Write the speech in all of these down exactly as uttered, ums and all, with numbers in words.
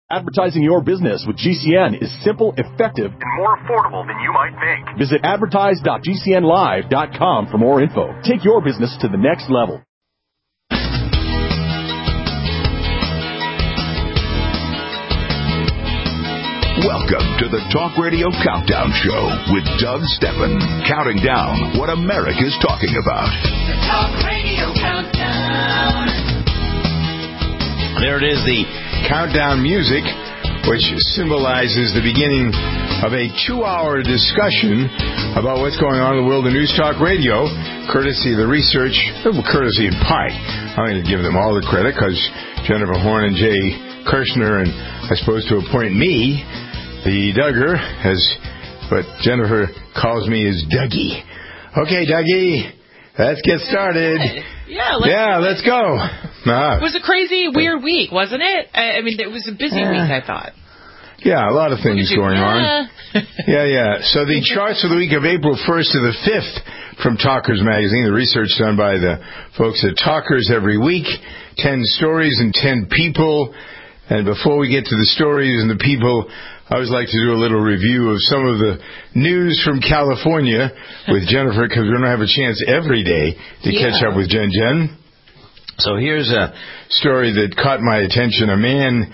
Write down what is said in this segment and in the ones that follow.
Advertising your business with G C N is simple, effective, and more affordable than you might think. Visit advertise dot g c n live dot com for more info. Take your business to the next level. Welcome to the Talk Radio Countdown Show with Doug Steffen, counting down what America's talking about. The Talk Radio Countdown. There it is, the countdown music, which symbolizes the beginning of a two-hour discussion about what's going on in the world of News Talk Radio, courtesy of the research, well, courtesy in part. I'm going to give them all the credit because Jennifer Horn and Jay Kirshner and are supposed to appoint me, the Dougger, as what Jennifer calls me is Dougie. Okay, Dougie, let's get started. Yeah, let's, yeah, let's go. Uh, it was a crazy, weird week, wasn't it? I, I mean, it was a busy uh, week, I thought. Yeah, a lot of things going on. yeah, yeah. So the charts for the week of April first to the fifth from Talkers Magazine, the research done by the folks at Talkers every week, ten stories and ten people. And before we get to the stories and the people, I always like to do a little review of some of the news from California with Jennifer, because we don't have a chance every day to yeah. catch up with Jen Jen. So here's a story that caught my attention. A man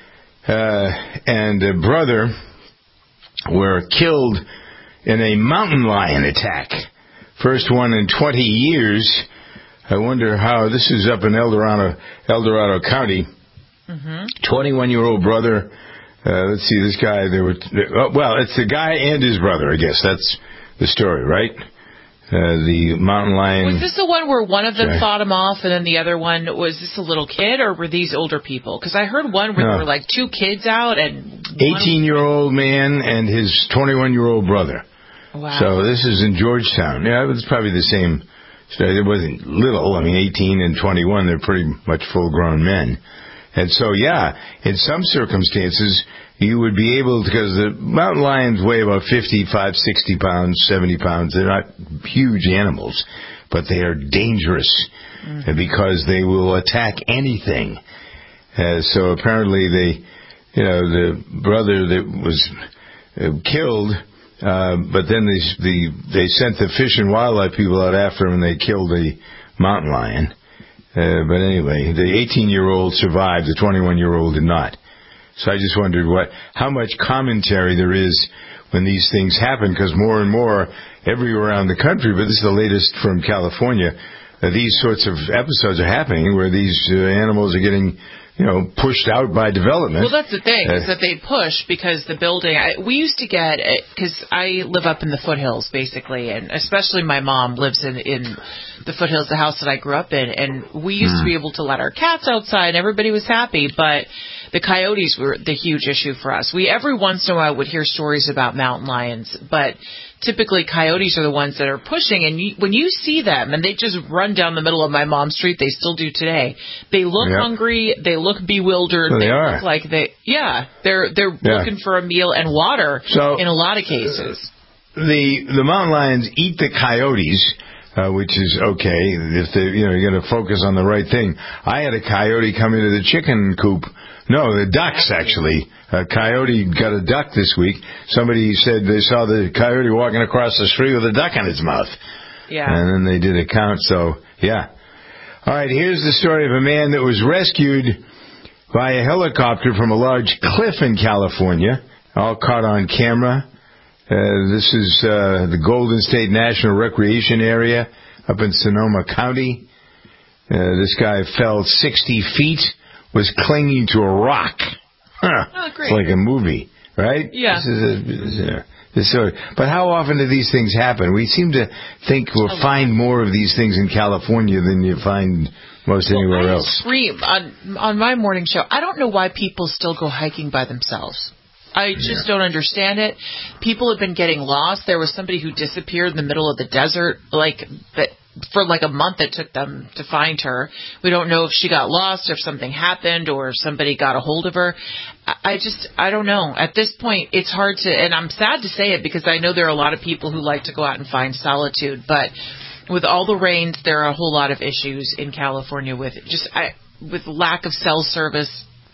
uh, and a brother were killed in a mountain lion attack. First one in twenty years. I wonder how. This is up in El Dorado, El Dorado County. Mm-hmm. twenty-one-year-old brother. Uh, let's see, this guy. There were. Oh, well, it's the guy and his brother. I guess that's the story, right? Uh, the mountain lion. Was this the one where one of them okay. fought him off, and then the other one, was this a little kid, or were these older people? Because I heard one where no. there were like two kids out and eighteen-year-old man and his twenty-one-year-old brother. Wow. So this is in Georgetown. Yeah, it's probably the same. It wasn't little. I mean, eighteen and twenty-one, they're pretty much full-grown men. And so, yeah, in some circumstances, you would be able to, because the mountain lions weigh about fifty-five, sixty pounds, seventy pounds. They're not huge animals, but they are dangerous mm-hmm. because they will attack anything. Uh, so apparently they, you know, the brother that was uh, killed, uh, but then they, the, they sent the Fish and Wildlife people out after him and they killed the mountain lion. Uh, but anyway, the eighteen-year-old survived, the twenty-one-year-old did not. So I just wondered what, how much commentary there is when these things happen, because more and more everywhere around the country, but this is the latest from California, uh, these sorts of episodes are happening where these uh, animals are getting, you know, pushed out by development. Well, that's the thing, uh, is that they push because the building, I, we used to get, because I live up in the foothills, basically, and especially my mom lives in, in the foothills, the house that I grew up in, and we used hmm. to be able to let our cats outside, and everybody was happy, but the coyotes were the huge issue for us. We, every once in a while, would hear stories about mountain lions, but typically coyotes are the ones that are pushing, and you, when you see them, and they just run down the middle of my mom's street, they still do today, they look yep. hungry, they look bewildered, well, they, they are. look like they, yeah, they're they're yeah. looking for a meal and water so, in a lot of cases. The the mountain lions eat the coyotes, uh, which is okay if they, you know, you're going to focus on the right thing. I had a coyote come into the chicken coop. No, the ducks, actually. A coyote got a duck this week. Somebody said they saw the coyote walking across the street with a duck in its mouth. Yeah. And then they did a count, so, yeah. All right, here's the story of a man that was rescued by a helicopter from a large cliff in California, all caught on camera. Uh, this is uh, the Golden State National Recreation Area up in Sonoma County. Uh, this guy fell sixty feet. Was clinging to a rock. Huh. Oh, great. It's like a movie, right? Yeah. This is a, this is a, this sort of, but how often do these things happen? We seem to think we'll oh, find more of these things in California than you find most well, anywhere I else. Scream on, on my morning show. I don't know why people still go hiking by themselves. I just yeah. don't understand it. People have been getting lost. There was somebody who disappeared in the middle of the desert, like that. For like a month it took them to find her. We don't know if she got lost, or if something happened, or if somebody got a hold of her. I just, I don't know. At this point, it's hard to, and I'm sad to say it because I know there are a lot of people who like to go out and find solitude, but with all the rains, there are a whole lot of issues in California with just, I, with lack of cell service.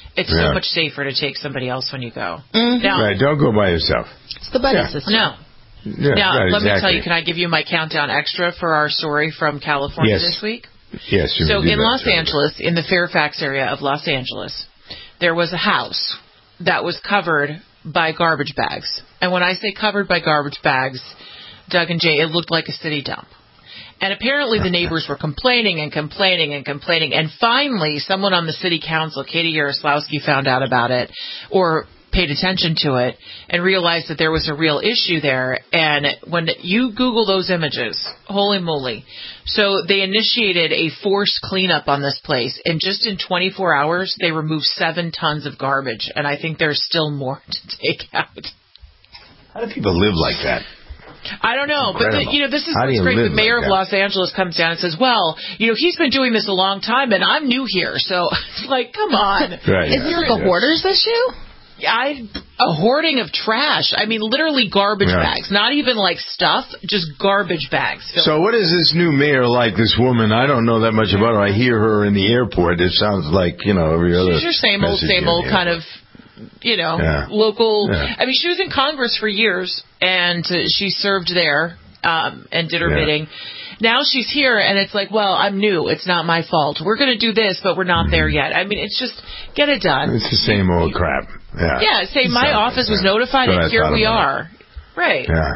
It's Yeah. so much safer to take somebody else when you go. Mm-hmm. Now, Right, don't go by yourself. It's the buddy Yeah. system. no. Yeah, Now, right, let me exactly. tell you, can I give you my countdown extra for our story from California Yes. this week? Yes, you So may do in that, Los certainly. Angeles, in the Fairfax area of Los Angeles, there was a house that was covered by garbage bags. And when I say covered by garbage bags, Doug and Jay, it looked like a city dump. And apparently the neighbors were complaining and complaining and complaining. And finally, someone on the city council, Katie Yaroslawski, found out about it or paid attention to it and realized that there was a real issue there. And when you Google those images, holy moly. So they initiated a forced cleanup on this place. And just in twenty-four hours, they removed seven tons of garbage. And I think there's still more to take out. How do people live like that? I don't know, but the, you know, this is How do what's you great. The live mayor like of that? Los Angeles comes down and says, well, you know, he's been doing this a long time and I'm new here. So it's like, come on. Right, Is yeah, it like a yeah. hoarder's issue? I a hoarding of trash. I mean, literally garbage Yeah. bags. Not even like stuff, just garbage bags. filled- So what is this new mayor like, this woman? I don't know that much about her. I hear her in the airport. It sounds like, you know, every other She's your same old, message same in old the kind airport. of, you know, Yeah. local. Yeah. I mean, she was in Congress for years, and uh, she served there um, and did her Yeah. bidding. Now she's here, and it's like, well, I'm new. It's not my fault. We're going to do this, but we're not there yet. I mean, it's just, get it done. It's the same old crap. Yeah. Yeah, say my Sounds office like was that. notified, That's what and I here thought we about are. Right. Yeah.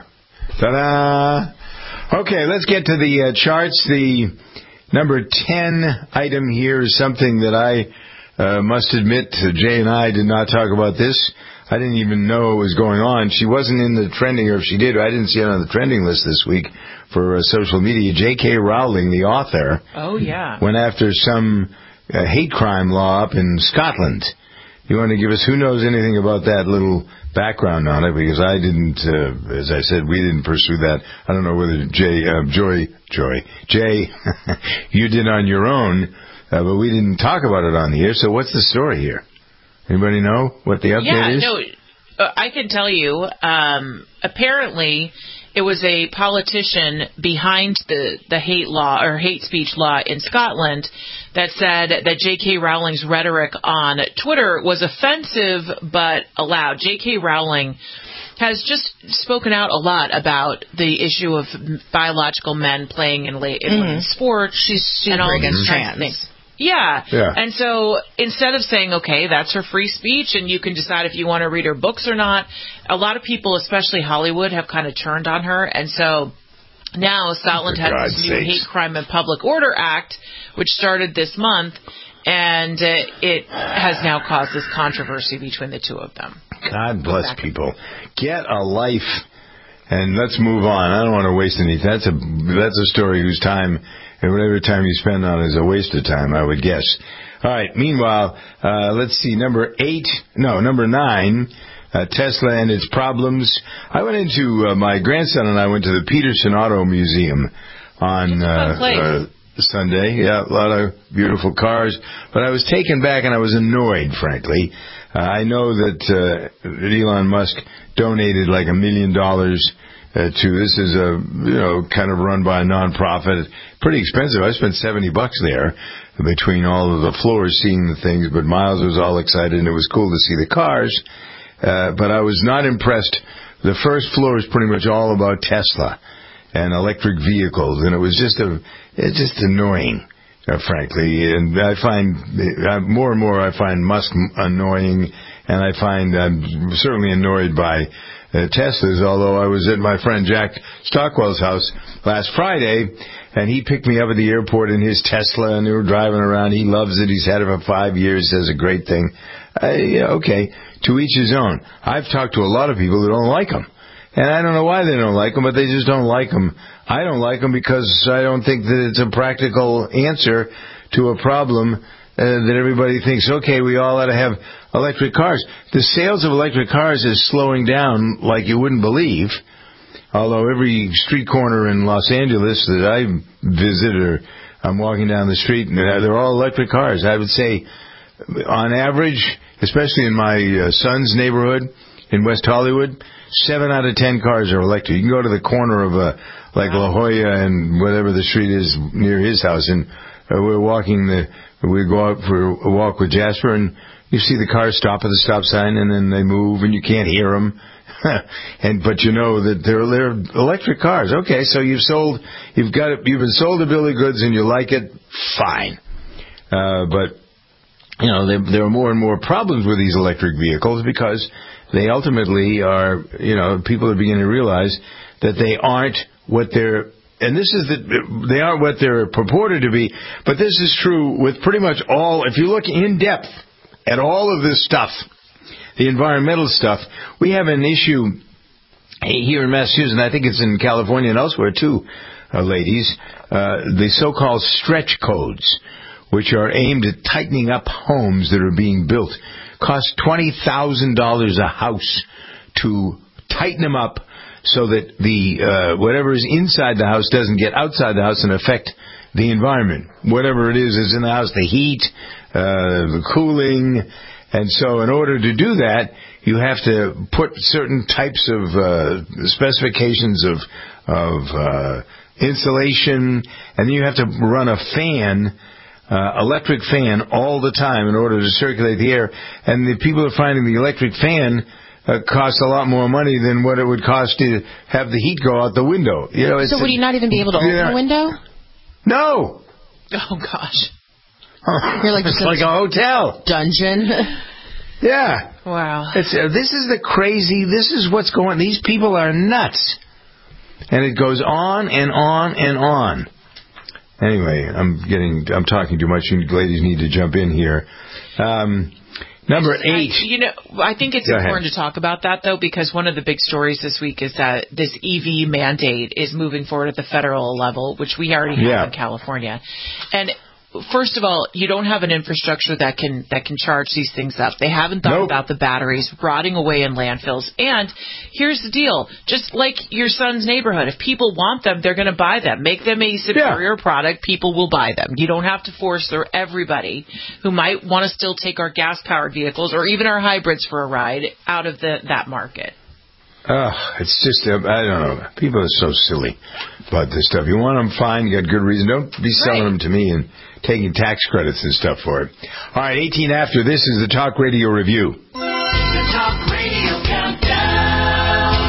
Ta-da! Okay, let's get to the uh, charts. The number ten item here is something that I uh, must admit, uh, Jay and I did not talk about this. I didn't even know it was going on. She wasn't in the trending, or if she did, I didn't see it on the trending list this week for uh, social media. J K. Rowling, the author, Oh, yeah. went after some uh, hate crime law up in Scotland. You want to give us, who knows anything about that little background on it? Because I didn't, uh, as I said, we didn't pursue that. I don't know whether Jay, uh, Joy, Joy, Jay, you did on your own, uh, but we didn't talk about it on the air. So what's the story here? Anybody know what the update Yeah, is? no, uh, I can tell you. Um, apparently, it was a politician behind the, the hate law or hate speech law in Scotland that said that J K. Rowling's rhetoric on Twitter was offensive but allowed. J K. Rowling has just spoken out a lot about the issue of biological men playing in, late, in Mm-hmm. women's sports. She's super and all against these kinds of trans. things. Yeah. Yeah. And so instead of saying, okay, that's her free speech and you can decide if you want to read her books or not, a lot of people, especially Hollywood, have kind of turned on her. And so now Scotland For has God's this new sakes. Hate Crime and Public Order Act, which started this month, and uh, it has now caused this controversy between the two of them. God bless people. Get a life. And let's move on. I don't want to waste any. That's a that's a story whose time and whatever time you spend on it is a waste of time, I would guess. All right. Meanwhile, uh, let's see. Number eight. No, number nine. Uh, Tesla and its problems. I went into uh, my grandson and I went to the Peterson Auto Museum on It's a fun place. uh, uh, Sunday. Yeah, a lot of beautiful cars. But I was taken back and I was annoyed, frankly. Uh, I know that uh, Elon Musk donated like a million dollars uh, to this is a you know kind of run by a nonprofit. Pretty expensive. I spent seventy bucks there between all of the floors seeing the things. But Miles was all excited and it was cool to see the cars. Uh, but I was not impressed. The first floor is pretty much all about Tesla and electric vehicles, and it was just a it's just annoying. Uh, frankly, and I find uh, more and more I find Musk annoying, and I find I'm certainly annoyed by uh, Teslas. Although I was at my friend Jack Stockwell's house last Friday, and he picked me up at the airport in his Tesla, and they were driving around. He loves it. He's had it for five years. Says a great thing. Uh, yeah, okay, to each his own. I've talked to a lot of people who don't like them. And I don't know why they don't like them, but they just don't like them. I don't like them because I don't think that it's a practical answer to a problem uh, that everybody thinks, okay, we all ought to have electric cars. The sales of electric cars is slowing down like you wouldn't believe. Although every street corner in Los Angeles that I visit or I'm walking down the street, and they're all electric cars. I would say on average, especially in my uh, son's neighborhood in West Hollywood, seven out of ten cars are electric. You can go to the corner of uh, like La Jolla and whatever the street is near his house, and uh, we're walking the. We go out for a walk with Jasper, and you see the cars stop at the stop sign, and then they move, and you can't hear them. and but you know that they're they're electric cars. Okay, so you've sold, you've got it, you've been sold a bill of goods, and you like it. Fine, uh, but you know there, there are more and more problems with these electric vehicles because they ultimately are. You know, people are beginning to realize that they aren't what they're. And this is the, they aren't what they're purported to be. But this is true with pretty much all. If you look in depth at all of this stuff, the environmental stuff, we have an issue here in Massachusetts, and I think it's in California and elsewhere too, uh, ladies, uh, the so-called stretch codes, which are aimed at tightening up homes that are being built. Cost twenty thousand dollars a house to tighten them up so that the uh, whatever is inside the house doesn't get outside the house and affect the environment. Whatever it is is in the house, the heat, uh, the cooling. And so in order to do that, you have to put certain types of uh, specifications of, of uh, insulation, and then you have to run a fan, uh, electric fan, all the time in order to circulate the air. And the people are finding the electric fan Uh, costs a lot more money than what it would cost to have the heat go out the window. You know, it's so would you not even be able to open yeah. the window? No. Oh, gosh. Huh. You're like it's like a hotel. Dungeon. Yeah. Wow. It's, uh, this is the crazy, this is what's going on. These people are nuts. And it goes on and on and on. Anyway, I'm getting, I'm talking too much. You ladies need to jump in here. Um... Number eight. I, you know, I think it's Go important ahead. to talk about that, though, because one of the big stories this week is that this E V mandate is moving forward at the federal level, which we already have yeah. in California. And first of all, you don't have an infrastructure that can that can charge these things up. They haven't thought nope. about the batteries rotting away in landfills. And here's the deal. Just like your son's neighborhood, if people want them, they're going to buy them. Make them a superior yeah. product, people will buy them. You don't have to force their everybody who might want to still take our gas-powered vehicles or even our hybrids for a ride out of the that market. Oh, it's just, uh, I don't know. People are so silly about this stuff. You want them, fine. You got good reason. Don't be selling right. them to me and taking tax credits and stuff for it. All right, eighteen after. This is the Talk Radio Review. The Talk Radio Countdown.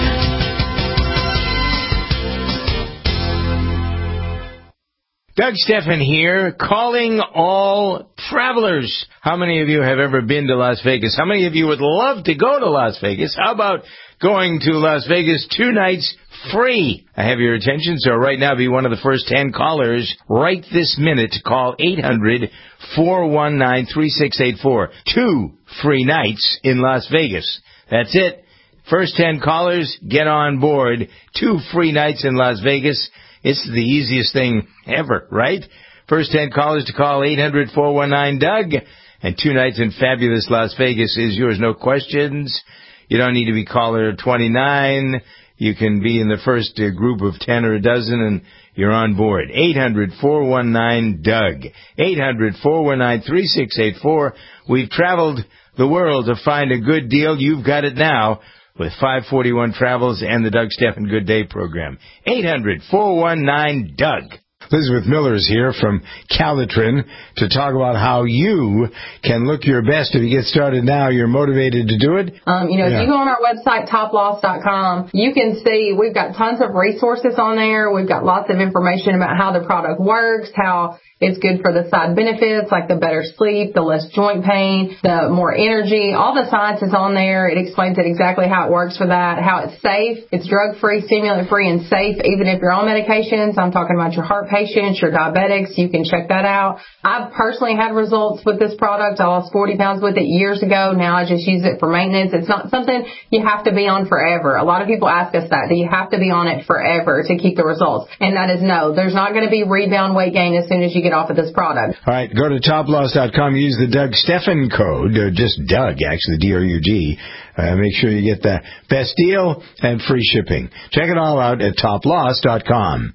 Doug Steffen here, calling all travelers. How many of you have ever been to Las Vegas? How many of you would love to go to Las Vegas? How about going to Las Vegas two nights free? I have your attention, so right now be one of the first ten callers right this minute to call eight hundred, four one nine, three six eight four. Two free nights in Las Vegas. That's it. First ten callers, get on board. Two free nights in Las Vegas. It's the easiest thing ever, right? First ten callers to call eight hundred, four one nine, Doug. And two nights in fabulous Las Vegas is yours, no questions. You don't need to be caller twenty-nine. You can be in the first uh, group of ten or a dozen, and you're on board. eight hundred, four one nine, Doug. eight hundred, four one nine, three six eight four. We've traveled the world to find a good deal. You've got it now with five forty-one Travels and the Doug Steffen Good Day program. eight hundred, four one nine, Doug. Elizabeth Miller is here from Calitrin to talk about how you can look your best. If you get started now, you're motivated to do it. Um, you know, yeah. if you go on our website, top loss dot com, you can see we've got tons of resources on there. We've got lots of information about how the product works, how it's good for the side benefits, like the better sleep, the less joint pain, the more energy. All the science is on there. It explains it exactly how it works for that, how it's safe. It's drug-free, stimulant-free, and safe, even if you're on medications. I'm talking about your heart patients, your diabetics. You can check that out. I've personally had results with this product. I lost forty pounds with it years ago. Now I just use it for maintenance. It's not something you have to be on forever. A lot of people ask us that. Do you have to be on it forever to keep the results? And that is no. There's not going to be rebound weight gain as soon as you get off of this product. All right, go to top loss dot com. Use the Doug Steffen code, or just Doug, actually, D R U G. Uh, make sure you get the best deal and free shipping. Check it all out at top loss dot com.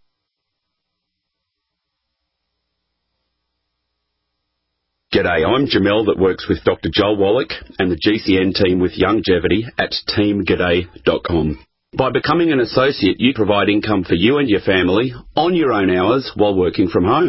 G'day, I'm Jamel that works with Doctor Joel Wallach and the G C N team with Longevity at team g'day dot com. By becoming an associate, you provide income for you and your family on your own hours while working from home.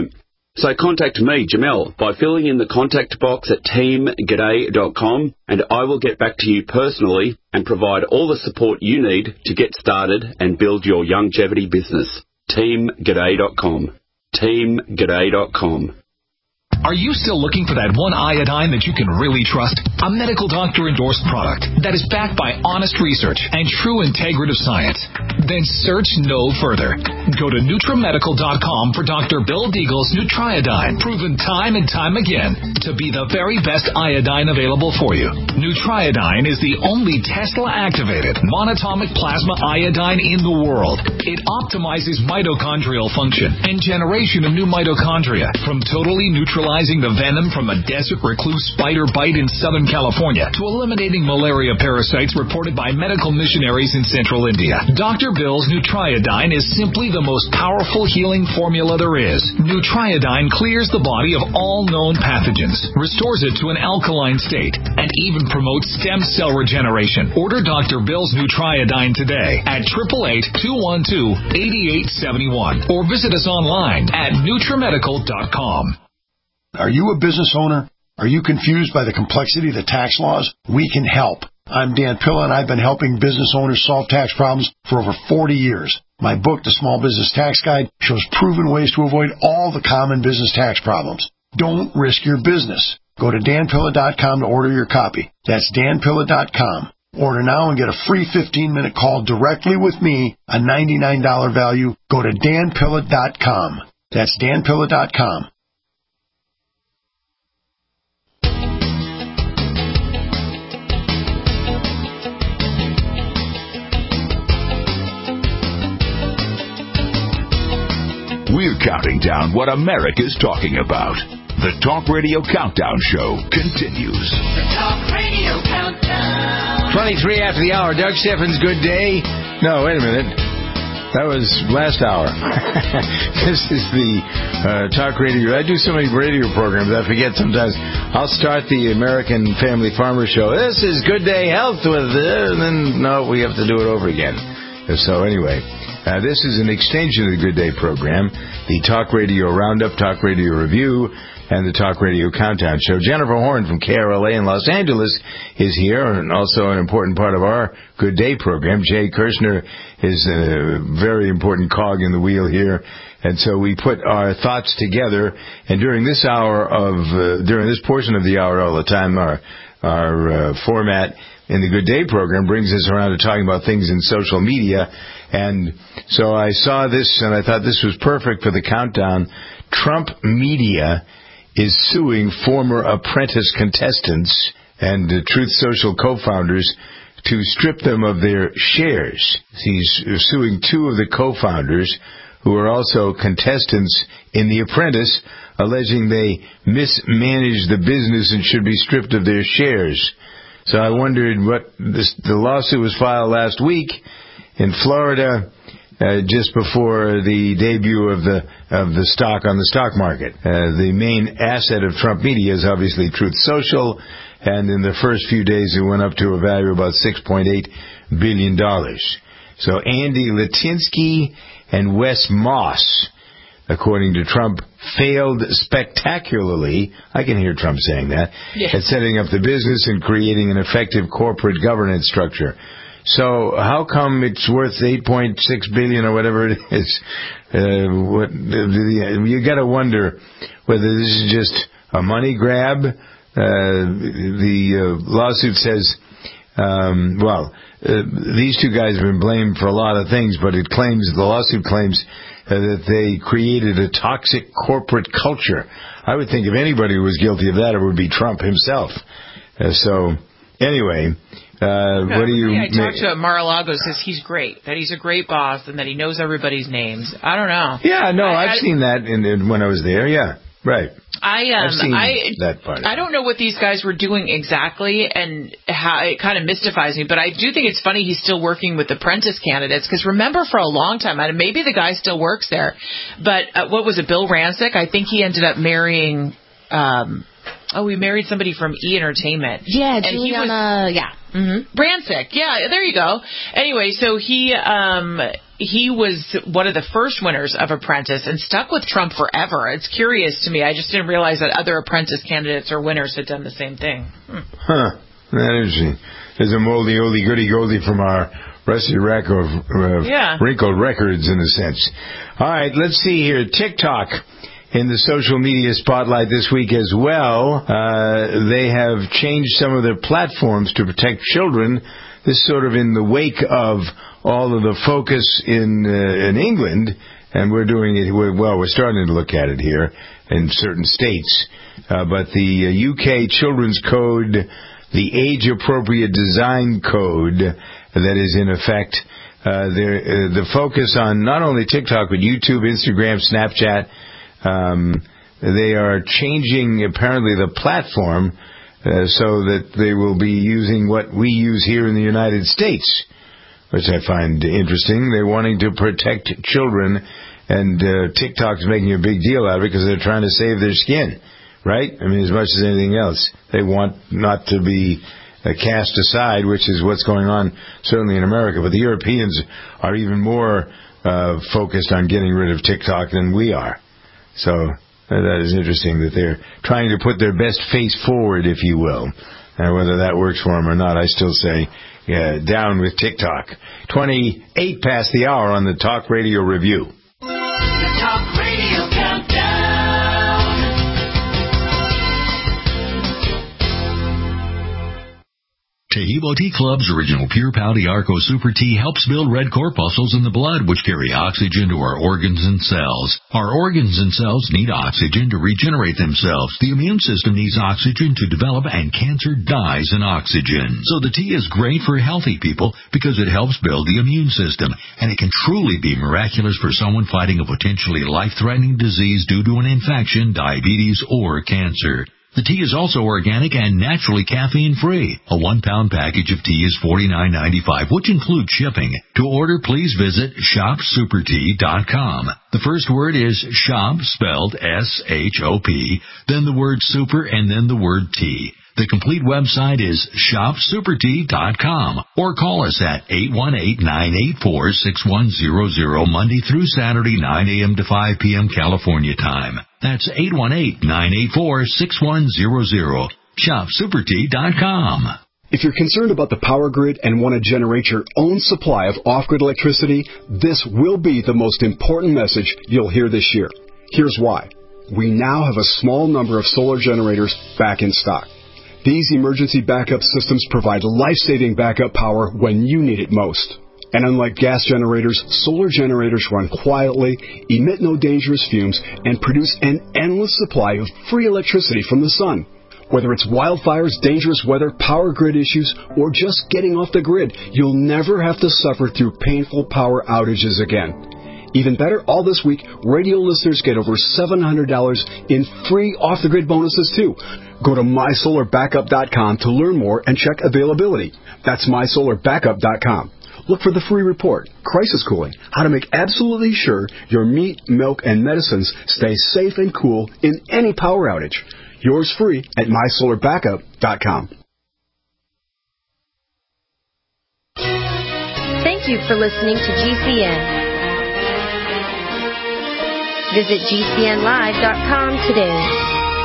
So contact me, Jamel, by filling in the contact box at team g'day dot com, and I will get back to you personally and provide all the support you need to get started and build your longevity business. team g'day dot com. team g'day dot com. Are you still looking for that one iodine that you can really trust? A medical doctor-endorsed product that is backed by honest research and true integrative science? Then search no further. Go to Nutramedical dot com for Doctor Bill Deagle's Nutriodine, proven time and time again to be the very best iodine available for you. Nutriodine is the only Tesla-activated monatomic plasma iodine in the world. It optimizes mitochondrial function and generation of new mitochondria from totally neutralizing the venom from a desert recluse spider bite in Southern California to eliminating malaria parasites reported by medical missionaries in central India. Doctor Bill's Nutriodine is simply the most powerful healing formula there is. Nutriodine clears the body of all known pathogens, restores it to an alkaline state, and even promotes stem cell regeneration. Order Doctor Bill's Nutriodine today at eight eight eight, two one two, eight eight seven one or visit us online at Nutramedical dot com. Are you a business owner? Are you confused by the complexity of the tax laws? We can help. I'm Dan Pilla, and I've been helping business owners solve tax problems for over forty years. My book, The Small Business Tax Guide, shows proven ways to avoid all the common business tax problems. Don't risk your business. Go to Dan Pilla dot com to order your copy. That's Dan Pilla dot com. Order now and get a free fifteen-minute call directly with me, a ninety-nine dollars value. Go to Dan Pilla dot com. That's Dan Pilla dot com. We're counting down what America's talking about. The Talk Radio Countdown Show continues. The Talk Radio Countdown. twenty-three after the hour. Doug Steffens, good day. No, wait a minute. That was last hour. This is the uh, Talk Radio. I do so many radio programs, I forget sometimes. I'll start the American Family Farmer Show. This is Good Day Health with it. And then, no, we have to do it over again. So anyway, uh, this is an extension of the Good Day program, the Talk Radio Roundup, Talk Radio Review, and the Talk Radio Countdown Show. Jennifer Horn from K R L A in Los Angeles is here, and also an important part of our Good Day program. Jay Kirshner is a very important cog in the wheel here. And so we put our thoughts together, and during this hour of, uh, during this portion of the hour all the time, our, our uh, format in the Good Day program brings us around to talking about things in social media. And so I saw this, and I thought this was perfect for the countdown. Trump Media is suing former Apprentice contestants and uh, Truth Social co-founders to strip them of their shares. He's suing two of the co-founders who are also contestants in The Apprentice, alleging they mismanaged the business and should be stripped of their shares. So I wondered what this, the lawsuit was filed last week in Florida, uh, just before the debut of the of the stock on the stock market. Uh, the main asset of Trump Media is obviously Truth Social, and in the first few days it went up to a value of about six point eight billion dollars. So Andy Litinsky and Wes Moss, according to Trump, failed spectacularly, I can hear Trump saying that, yeah. at setting up the business and creating an effective corporate governance structure. So how come it's worth eight point six billion dollars or whatever it is? Uh, what, you got to wonder whether this is just a money grab. Uh, the uh, lawsuit says, um, well, uh, these two guys have been blamed for a lot of things, but it claims, the lawsuit claims, Uh, that they created a toxic corporate culture. I would think if anybody was guilty of that, it would be Trump himself. Uh, so, anyway, uh, what do you... Yeah, I ma- talked to Mar-a-Lago, says he's great, that he's a great boss, and that he knows everybody's names. I don't know. Yeah, no, I, I've I, seen that in, in, when I was there, yeah, right. I um I've seen I that part. I don't know what these guys were doing exactly, and how it kind of mystifies me. But I do think it's funny he's still working with Apprentice candidates, because remember for a long time, and maybe the guy still works there, but uh, what was it, Bill Rancic? I think he ended up marrying. Um, oh, he married somebody from E! Entertainment. Yeah, and Juliana. He was, yeah. Mm-hmm. Rancic. Yeah, there you go. Anyway, so he um he was one of the first winners of Apprentice and stuck with Trump forever. It's curious to me. I just didn't realize that other Apprentice candidates or winners had done the same thing. Hmm. Huh. That's interesting. There's a moldy, oldie, goody, goldie from our rusty rack of uh, yeah. wrinkled records, in a sense. All right, let's see here. TikTok in the social media spotlight this week as well. Uh, they have changed some of their platforms to protect children. This sort of in the wake of all of the focus in uh, in England, and we're doing it, we're, well, we're starting to look at it here in certain states. Uh, but the uh, U K Children's Code, the Age-Appropriate Design Code that is in effect, uh, uh, the focus on not only TikTok, but YouTube, Instagram, Snapchat, um, they are changing, apparently, the platform uh, so that they will be using what we use here in the United States, which I find interesting. They're wanting to protect children, and uh, TikTok's making a big deal out of it because they're trying to save their skin. Right? I mean, as much as anything else. They want not to be uh, cast aside, which is what's going on certainly in America. But the Europeans are even more uh, focused on getting rid of TikTok than we are. So uh, that is interesting that they're trying to put their best face forward, if you will. And whether that works for them or not, I still say yeah, down with TikTok. twenty-eight past the hour on the Talk Radio Review. The Talk Radio Countdown. Taheebo Tea Club's original Pure Pouty Arco Super Tea helps build red corpuscles in the blood, which carry oxygen to our organs and cells. Our organs and cells need oxygen to regenerate themselves. The immune system needs oxygen to develop, and cancer dies in oxygen. So the tea is great for healthy people because it helps build the immune system, and it can truly be miraculous for someone fighting a potentially life-threatening disease due to an infection, diabetes, or cancer. The tea is also organic and naturally caffeine-free. A one-pound package of tea is forty-nine ninety-five, which includes shipping. To order, please visit shop super tea dot com. The first word is shop, spelled S H O P, then the word super, and then the word tea. The complete website is shop super tea dot com, or call us at eight one eight, nine eight four, six one zero zero Monday through Saturday, nine a.m. to five p.m. California time. That's eight one eight, nine eight four, six one zero zero. shop super tea dot com. If you're concerned about the power grid and want to generate your own supply of off-grid electricity, this will be the most important message you'll hear this year. Here's why. We now have a small number of solar generators back in stock. These emergency backup systems provide life-saving backup power when you need it most. And unlike gas generators, solar generators run quietly, emit no dangerous fumes, and produce an endless supply of free electricity from the sun. Whether it's wildfires, dangerous weather, power grid issues, or just getting off the grid, you'll never have to suffer through painful power outages again. Even better, all this week, radio listeners get over seven hundred dollars in free off-the-grid bonuses, too. Go to my solar backup dot com to learn more and check availability. That's my solar backup dot com. Look for the free report, Crisis Cooling, how to make absolutely sure your meat, milk, and medicines stay safe and cool in any power outage. Yours free at my solar backup dot com. Thank you for listening to G C N. Visit G C N live dot com today.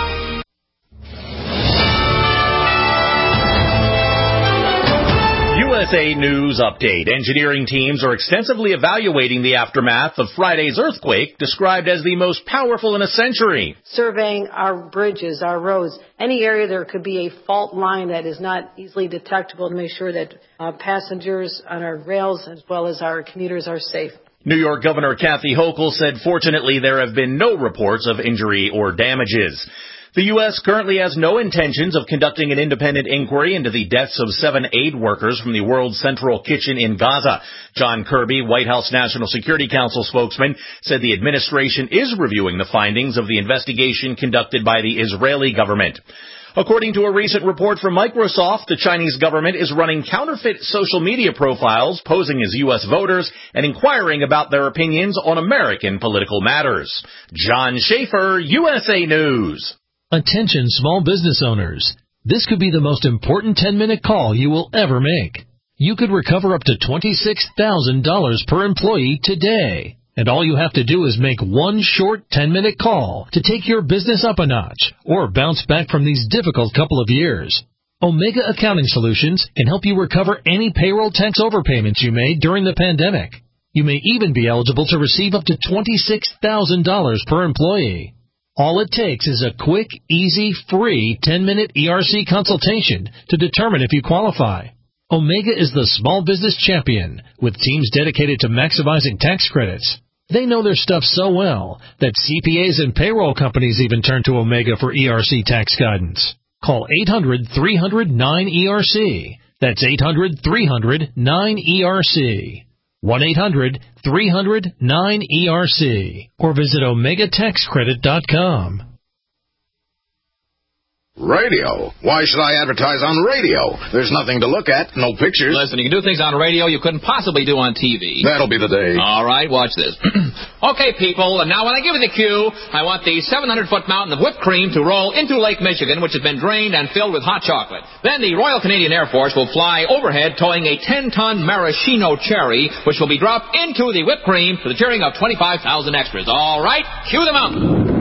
U S A News Update. Engineering teams are extensively evaluating the aftermath of Friday's earthquake, described as the most powerful in a century. Surveying our bridges, our roads, any area there could be a fault line that is not easily detectable to make sure that uh, passengers on our rails as well as our commuters are safe. New York Governor Kathy Hochul said fortunately there have been no reports of injury or damages. The U S currently has no intentions of conducting an independent inquiry into the deaths of seven aid workers from the World Central Kitchen in Gaza. John Kirby, White House National Security Council spokesman, said the administration is reviewing the findings of the investigation conducted by the Israeli government. According to a recent report from Microsoft, the Chinese government is running counterfeit social media profiles posing as U S voters and inquiring about their opinions on American political matters. John Schaefer, U S A News. Attention small business owners. This could be the most important ten-minute call you will ever make. You could recover up to twenty-six thousand dollars per employee today. And all you have to do is make one short ten-minute call to take your business up a notch or bounce back from these difficult couple of years. Omega Accounting Solutions can help you recover any payroll tax overpayments you made during the pandemic. You may even be eligible to receive up to twenty-six thousand dollars per employee. All it takes is a quick, easy, free ten-minute E R C consultation to determine if you qualify. Omega is the small business champion with teams dedicated to maximizing tax credits. They know their stuff so well that C P As and payroll companies even turn to Omega for E R C tax guidance. Call eight hundred, three hundred, nine E R C. That's eight hundred, three hundred, nine E R C. one eight hundred, three hundred, nine E R C. Or visit omega tax credit dot com. Radio? Why should I advertise on radio? There's nothing to look at, no pictures. Listen, you can do things on radio you couldn't possibly do on T V. That'll be the day. All right, watch this. Okay, people, and now when I give you the cue, I want the seven hundred foot mountain of whipped cream to roll into Lake Michigan, which has been drained and filled with hot chocolate. Then the Royal Canadian Air Force will fly overhead towing a ten ton maraschino cherry, which will be dropped into the whipped cream to the cheering of twenty-five thousand extras. All right, cue the mountain.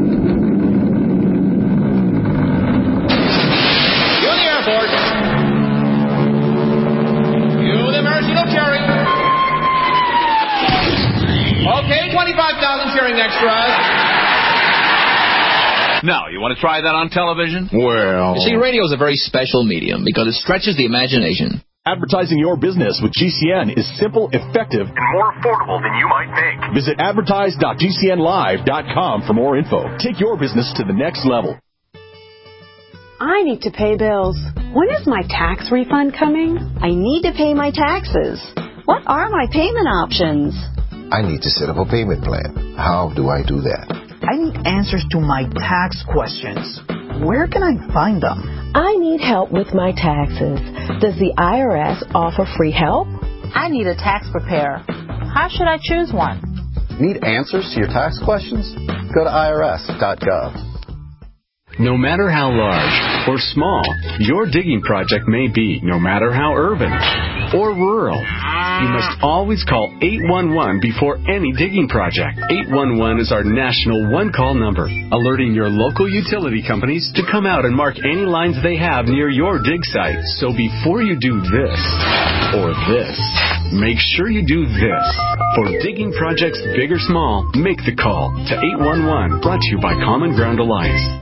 Okay, twenty-five thousand cheering extras. Now, you want to try that on television? Well... You see, radio is a very special medium because it stretches the imagination. Advertising your business with G C N is simple, effective, and more affordable than you might think. Visit advertise dot G C N live dot com for more info. Take your business to the next level. I need to pay bills. When is my tax refund coming? I need to pay my taxes. What are my payment options? I need to set up a payment plan. How do I do that? I need answers to my tax questions. Where can I find them? I need help with my taxes. Does the I R S offer free help? I need a tax preparer. How should I choose one? Need answers to your tax questions? Go to I R S dot gov. No matter how large or small your digging project may be, no matter how urban or rural, you must always call eight one one before any digging project. eight one one is our national one-call number, alerting your local utility companies to come out and mark any lines they have near your dig site. So before you do this or this, make sure you do this. For digging projects big or small, make the call to eight one one, brought to you by Common Ground Alliance.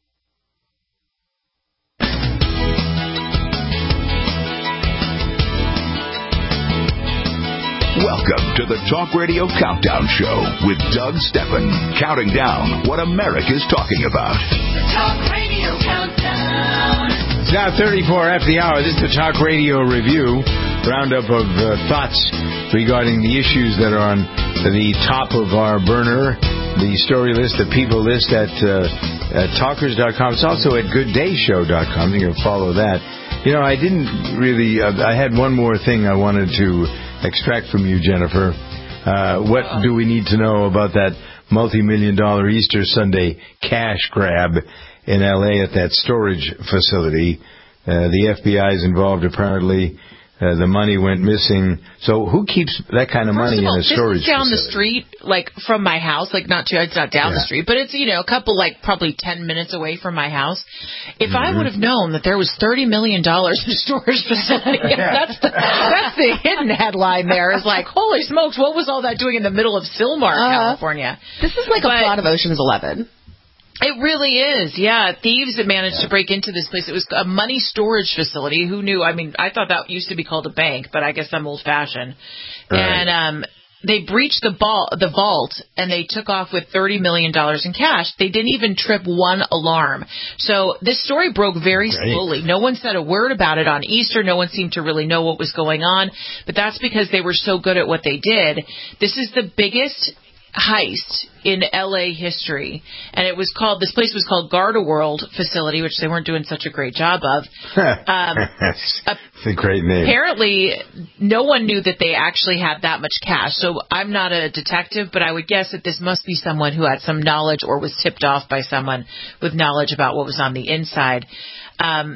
Welcome to the Talk Radio Countdown Show with Doug Steppen, counting down what America's talking about. The Talk Radio Countdown. It's now thirty-four after the hour. This is the Talk Radio Review, roundup of uh, thoughts regarding the issues that are on the top of our burner, the story list, the people list at, uh, at talkers dot com. It's also at good day show dot com. You can follow that. You know, I didn't really, uh, I had one more thing I wanted to extract from you, Jennifer. Uh, what do we need to know about that multi-million dollar Easter Sunday cash grab in L A at that storage facility? Uh, the F B I is involved, apparently. Uh, the money went missing. So who keeps that kind of money First of all, in a storage this is down facility? the street, like from my house, like not too, it's not down Yeah. the street, but it's, you know, a couple, like probably ten minutes away from my house. If Mm-hmm. I would have known that there was thirty million dollars in storage facility, that's the, that's the hidden headline there, is like, holy smokes, what was all that doing in the middle of Sylmar, Uh, California? This is like But- a plot of Ocean's Eleven. It really is, yeah. Thieves that managed to break into this place. It was a money storage facility. Who knew? I mean, I thought that used to be called a bank, but I guess I'm old-fashioned. Right. And um, they breached the, ball, the vault, and they took off with thirty million dollars in cash. They didn't even trip one alarm. So this story broke very Great. slowly. No one said a word about it on Easter. No one seemed to really know what was going on. But that's because they were so good at what they did. This is the biggest heist in L A history, and it was called, this place was called Garda World Facility, which they weren't doing such a great job of. Um, It's a great name. apparently, no one knew that they actually had that much cash. So I'm not a detective, but I would guess that this must be someone who had some knowledge or was tipped off by someone with knowledge about what was on the inside. Um,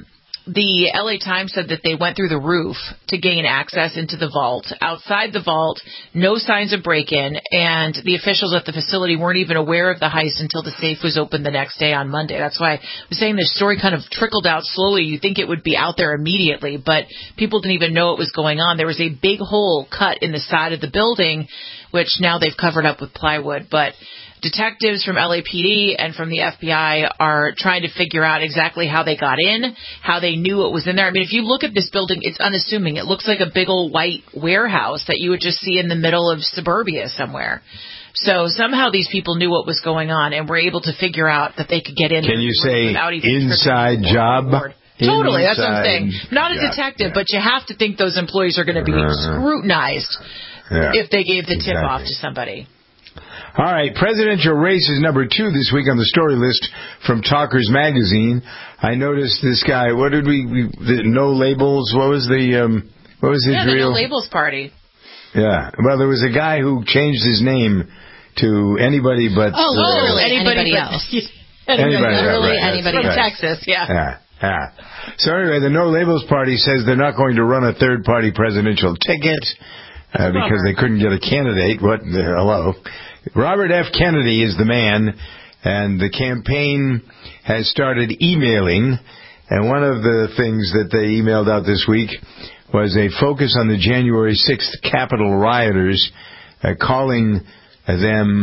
the L A Times said that they went through the roof to gain access into the vault. Outside the vault, no signs of break-in, and the officials at the facility weren't even aware of the heist until the safe was opened the next day on Monday. That's why I was saying this story kind of trickled out slowly. You think it would be out there immediately, but people didn't even know it was going on. There was a big hole cut in the side of the building, which now they've covered up with plywood, but detectives from L A P D and from the F B I are trying to figure out exactly how they got in, how they knew it was in there. I mean, if you look at this building, it's unassuming. It looks like a big old white warehouse that you would just see in the middle of suburbia somewhere. So somehow these people knew what was going on and were able to figure out that they could get in. Can you say inside job? Totally, that's what I'm saying. Inside Not a job, detective, yeah. but you have to think those employees are going to be Uh-huh. scrutinized Yeah, if they gave the tip exactly. off to somebody. All right, presidential race is number two this week on the story list from Talkers Magazine. I noticed this guy. What did we? we the no labels. What was the? Um, what was his Yeah, the real? No Labels Party. Yeah. Well, there was a guy who changed his name to anybody but. Oh, uh, literally anybody, anybody but, else. Anybody, literally right, anybody from right. Texas, yeah. Yeah. Yeah. So anyway, the No Labels Party says they're not going to run a third-party presidential ticket uh, because they couldn't get a candidate. What? The, hello. Robert F. Kennedy is the man, and the campaign has started emailing. And one of the things that they emailed out this week was a focus on the January sixth Capitol rioters, uh, calling them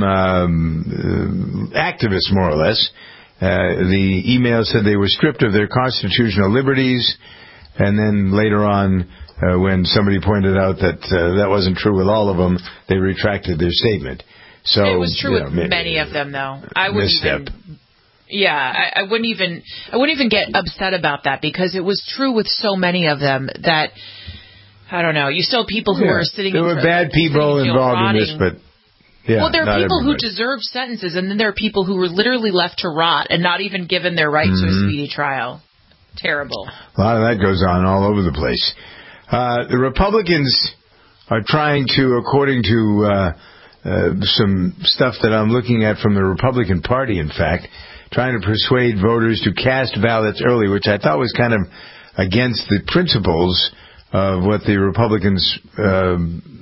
um, uh, activists, more or less. Uh, the email said they were stripped of their constitutional liberties, and then later on, uh, when somebody pointed out that uh, that wasn't true with all of them, they retracted their statement. So It was true you with know, many of them, though. I wouldn't misstep. even. Yeah, I, I wouldn't even. I wouldn't even get upset about that because it was true with so many of them that I don't know. You still have people who Yeah. are sitting. There in, were bad people sitting, involved rotting. in this, but yeah, well, there are not people who everybody. deserve sentences, and then there are people who were literally left to rot and not even given their right Mm-hmm. to a speedy trial. Terrible. A lot of that goes on all over the place. Uh, the Republicans are trying to, according to uh, uh, some stuff that I'm looking at from the Republican Party, in fact, trying to persuade voters to cast ballots early, which I thought was kind of against the principles of what the Republicans, uh,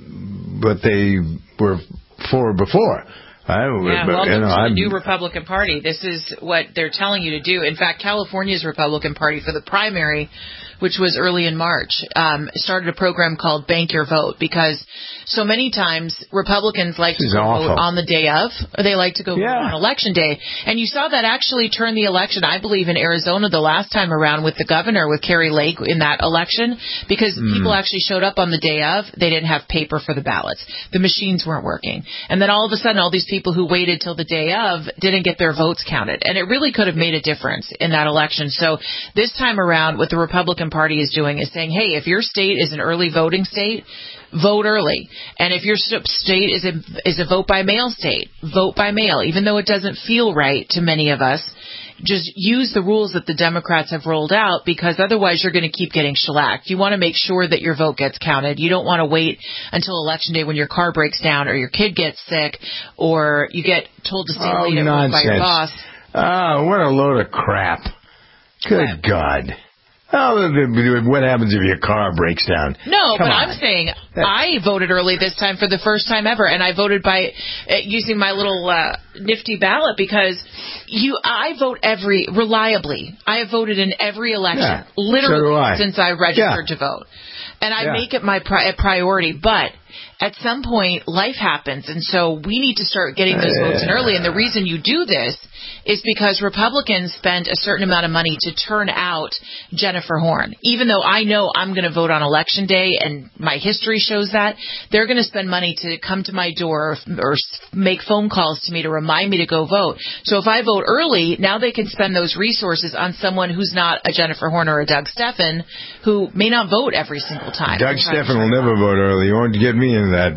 what they were for before. I, Yeah, but, welcome you know, to I'm, the new Republican Party. This is what they're telling you to do. In fact, California's Republican Party for the primary, which was early in March, um, started a program called Bank Your Vote because so many times Republicans like to This is go awful. vote on the day of, or they like to go Yeah. vote on Election Day. And you saw that actually turn the election, I believe, in Arizona the last time around with the governor, with Kerry Lake in that election, because Mm. people actually showed up on the day of. They didn't have paper for the ballots. The machines weren't working. And then all of a sudden, all these people who waited till the day of didn't get their votes counted. And it really could have made a difference in that election. So this time around, what the Republican Party is doing is saying, hey, if your state is an early voting state, vote early. And if your state is a, is a vote by mail state, vote by mail, even though it doesn't feel right to many of us. Just use the rules that the Democrats have rolled out, because otherwise you're going to keep getting shellacked. You want to make sure that your vote gets counted. You don't want to wait until Election Day when your car breaks down or your kid gets sick or you get told to stay oh, late at work by your boss. nonsense. Oh, what a load of crap. Good God. Oh, what happens if your car breaks down? No, Come but on. I'm saying I voted early this time for the first time ever, and I voted by uh, using my little uh, nifty ballot because you. I vote every reliably. I have voted in every election, Yeah, literally so do I. since I registered Yeah. to vote, and I Yeah. make it my pri- a priority. But at some point, life happens, and so we need to start getting those votes in early. And the reason you do this is because Republicans spend a certain amount of money to turn out Jennifer Horn. Even though I know I'm going to vote on Election Day, and my history shows that, they're going to spend money to come to my door or, or make phone calls to me to remind me to go vote. So if I vote early, now they can spend those resources on someone who's not a Jennifer Horn or a Doug Steffen, who may not vote every single time. Doug Steffen will never vote early. You won't get me into that.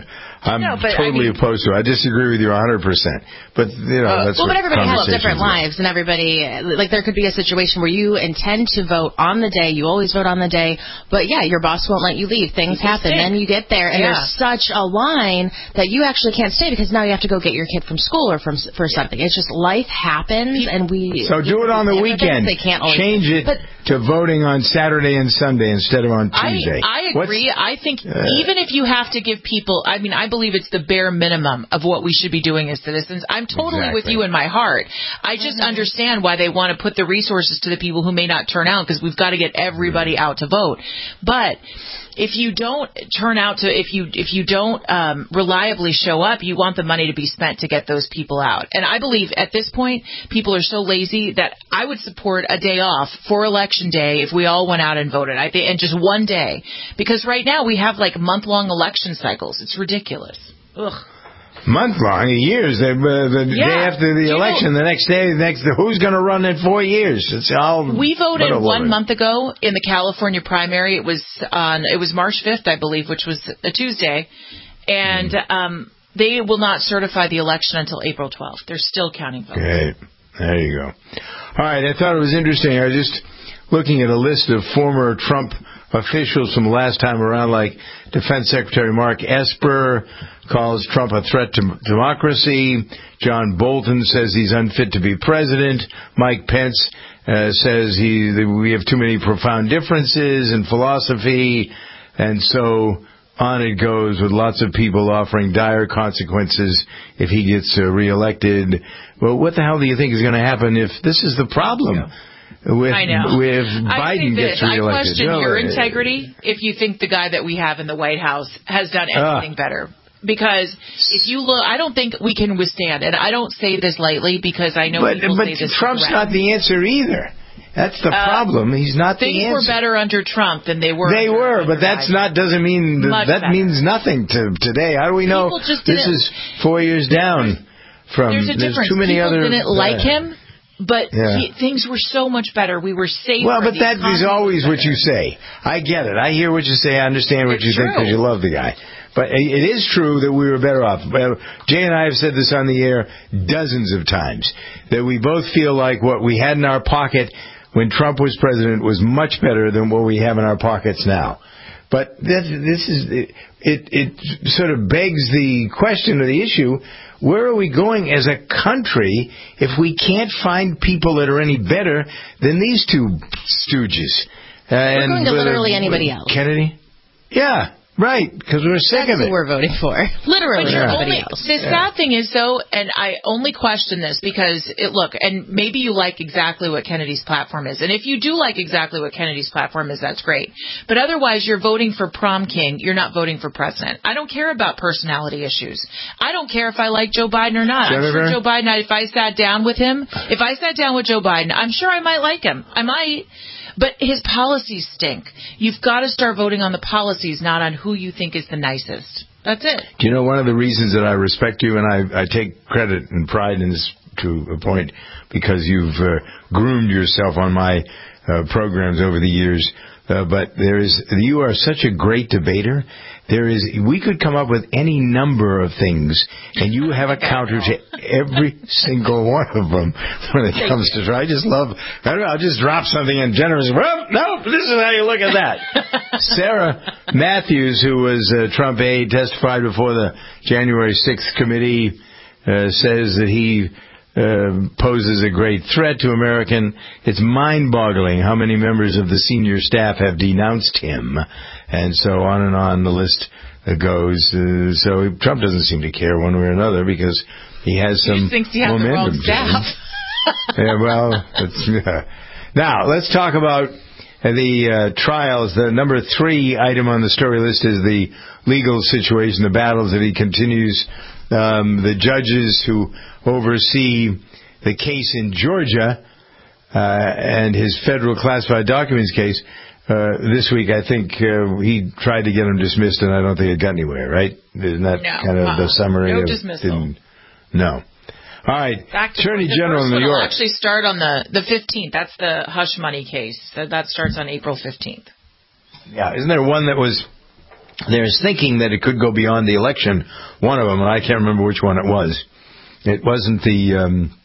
I'm no, but, totally I mean, opposed to it. I disagree with you one hundred percent. But, you know, uh, that's well, what but everybody has different are. lives, and everybody, like, there could be a situation where you intend to vote on the day, you always vote on the day, but, yeah, your boss won't let you leave. Things you happen. Then you get there, and yeah. there's such a line that you actually can't stay because now you have to go get your kid from school or from for something. It's just life happens, and we... So do it on the weekend. They can't always Change it but, to voting on Saturday and Sunday instead of on Tuesday. I, I agree. What's, I think uh, even if you have to give people, I mean, I believe it's the bare minimum of what we should be doing as citizens. I'm totally exactly. with you in my heart. I just mm-hmm. understand why they want to put the resources to the people who may not turn out because we've got to get everybody mm-hmm. out to vote. But if you don't turn out to, if you if you don't um, reliably show up, you want the money to be spent to get those people out. And I believe at this point, people are so lazy that I would support a day off for election day if we all went out and voted. I think, and just one day, because right now we have like month-long election cycles. It's ridiculous. Ugh. Month-long, years. The, uh, the yeah. day after the election, know, the next day, the next who's going to run in four years? It's all. We voted one month ago in the California primary. It was on. It was March fifth, I believe, which was a Tuesday, and mm. um, they will not certify the election until April twelfth. They're still counting votes. Okay, there you go. All right, I thought it was interesting. I was just looking at a list of former Trump officials from last time around, like Defense Secretary Mark Esper calls Trump a threat to democracy. John Bolton says he's unfit to be president. Mike Pence uh, says he we have too many profound differences in philosophy, and so on it goes, with lots of people offering dire consequences if he gets uh, reelected. Well, what the hell do you think is going to happen if this is the problem? Yeah. With, I know. With Biden gets reelected. I question no, your integrity if you think the guy that we have in the White House has done anything uh, better. Because if you look, I don't think we can withstand, and I don't say this lightly because I know but, people but say this. But Trump's not the answer either. That's the uh, problem. He's not the answer. Things were better under Trump than they were. They under, were, under but that's Biden. not doesn't mean that, that means nothing to today. How do we know this is four years down from? There's a there's difference. Too many people other, didn't uh, like him. But yeah. he, things were so much better. We were safer. Well, but the that is always what you say. I get it. I hear what you say. I understand what it's you true. think because you love the guy. But it is true that we were better off. Jay and I have said this on the air dozens of times, that we both feel like what we had in our pocket when Trump was president was much better than what we have in our pockets now. But this, this is it, it, it sort of begs the question or the issue, where are we going as a country if we can't find people that are any better than these two stooges? Uh, we're and going to literally anybody else. Kennedy? Yeah. Right, because we're sick That's of it. That's who we're voting for. Literally yeah. everybody only, else. The yeah. sad thing is, though, and I only question this because, it, look, and maybe you like exactly what Kennedy's platform is. And if you do like exactly what Kennedy's platform is, that's great. But otherwise, you're voting for prom king. You're not voting for president. I don't care about personality issues. I don't care if I like Joe Biden or not. Senator? I'm sure Joe Biden, if I sat down with him, if I sat down with Joe Biden, I'm sure I might like him. I might. But his policies stink. You've got to start voting on the policies, not on who you think is the nicest. That's it. Do you know one of the reasons that I respect you, and I, I take credit and pride in this to a point, because you've uh, groomed yourself on my uh, programs over the years, uh, but there is you are such a great debater. There is we could come up with any number of things, and you have a counter to every single one of them when it comes to. I just love. I don't know, I'll just drop something in generous. Well, no, this is how you look at that. Sarah Matthews, who was a Trump aide, testified before the January sixth committee, uh, says that he Uh, poses a great threat to American. It's mind-boggling how many members of the senior staff have denounced him, and so on and on the list goes. Uh, so Trump doesn't seem to care one way or another because he has some he thinks he has momentum. The wrong staff. yeah, well, it's, uh, now let's talk about the uh, trials. The number three item on the story list is the legal situation, the battles that he continues. Um, the judges who oversee the case in Georgia uh, and his federal classified documents case, uh, this week I think uh, he tried to get them dismissed, and I don't think it got anywhere, right? Isn't that no, kind of uh-uh. the summary? No of, dismissal. Didn't, no. All right. Back to Attorney the General first in New one York. will actually start on the, the fifteenth. That's the hush money case. So that starts on April fifteenth. Yeah. Isn't there one that was there's thinking that it could go beyond the election. One of them, and I can't remember which one it was. It wasn't the um,